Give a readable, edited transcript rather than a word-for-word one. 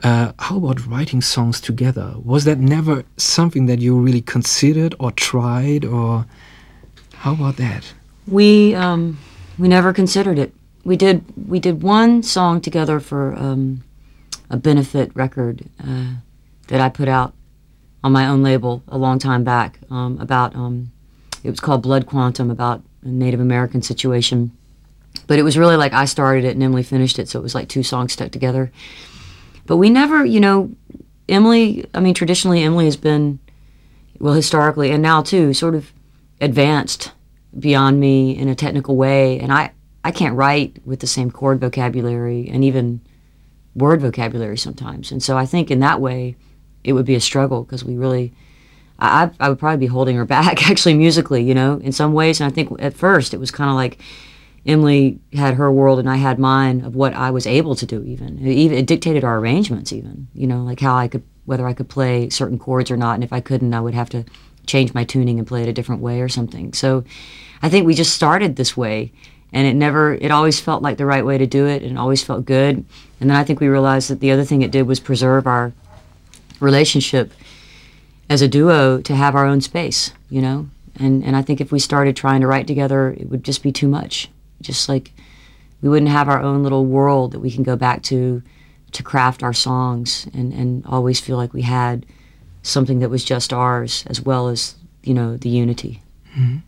How about writing songs together? Was that never something that you really considered or tried, or how about that? We never considered it. We did one song together for a benefit record that I put out on my own label a long time back about it was called Blood Quantum, about a Native American situation. But it was really like I started it and Emily finished it, so it was like two songs stuck together. But we never, Emily, I mean, traditionally Emily has been, well, historically and now too, sort of advanced beyond me in a technical way. And I can't write with the same chord vocabulary and even word vocabulary sometimes. And so I think in that way it would be a struggle because we really, I would probably be holding her back actually musically, in some ways. And I think at first it was kind of like Emily had her world and I had mine of what I was able to do even. It dictated our arrangements even, like how whether I could play certain chords or not. And if I couldn't, I would have to change my tuning and play it a different way or something. So I think we just started this way and it always felt like the right way to do it and always felt good. And then I think we realized that the other thing it did was preserve our relationship as a duo to have our own space, And I think if we started trying to write together, it would just be too much. Just like we wouldn't have our own little world that we can go back to craft our songs and always feel like we had something that was just ours as well as, the unity. Mm-hmm.